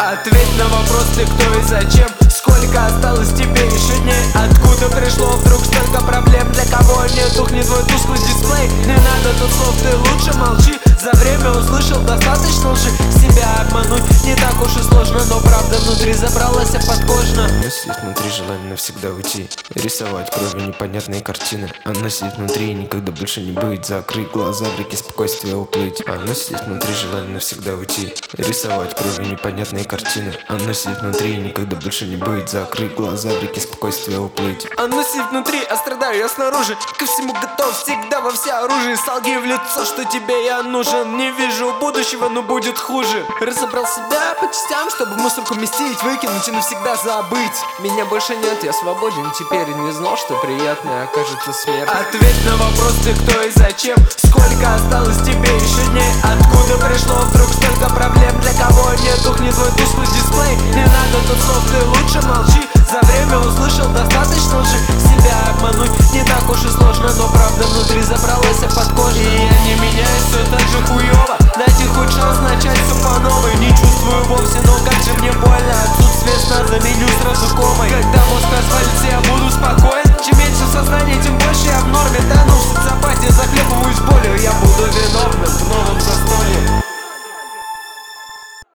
Ответь на вопрос, ты кто и зачем. Сколько осталось тебе еще дней? Откуда пришло вдруг столько проблем? Для кого не тухнет твой тусклый дисплей? Не надо тут слов, ты лучше молчи. За время услышал достаточно лжи. Себя обмануть не так уж и сложно, но правда внутри забралась подкожно. Она сидит внутри, желание навсегда уйти, рисовать кровью непонятные картины. Она сидит внутри и никогда больше не быть. Закрыть глаза, в реке спокойствия уплыть. Она сидит внутри, желание навсегда уйти, рисовать кровью непонятные картины. Она сидит внутри и никогда больше не быть. Закрыть глаза, в реке спокойствия уплыть. Она сидит внутри, а страдаю я снаружи. Ко всему готов, всегда во всеоружии. Солги в лицо, что тебе я нужен. Не вижу будущего, но будет хуже. Разобрал себя по частям, чтобы мусорку вместить, выкинуть и навсегда забыть. Меня больше нет, я свободен теперь. И не знал, что приятное окажется смерть. Ответь на вопрос, ты кто и зачем. Сколько осталось тебе еще дней? Откуда пришло вдруг столько проблем? Для кого не тухнет твой тусклый дисплей? Не надо тут слов, ты лучше молчи. За время услышал достаточно лжи. Себя обмануть не так уж и сложно, но правда внутри забралась под кожу. И я не меняюсь, все так же хуёво. Дайте хоть шанс начать все по новой. Не чувствую вовсе, но как же мне больно. Отсутствие сна заменю сразу комой. Когда мозг развалится, я буду спокоен. Чем меньше сознания, тем больше я в норме. Да ну в социопатии захлебываюсь болью. Я буду виновным в новом застолье.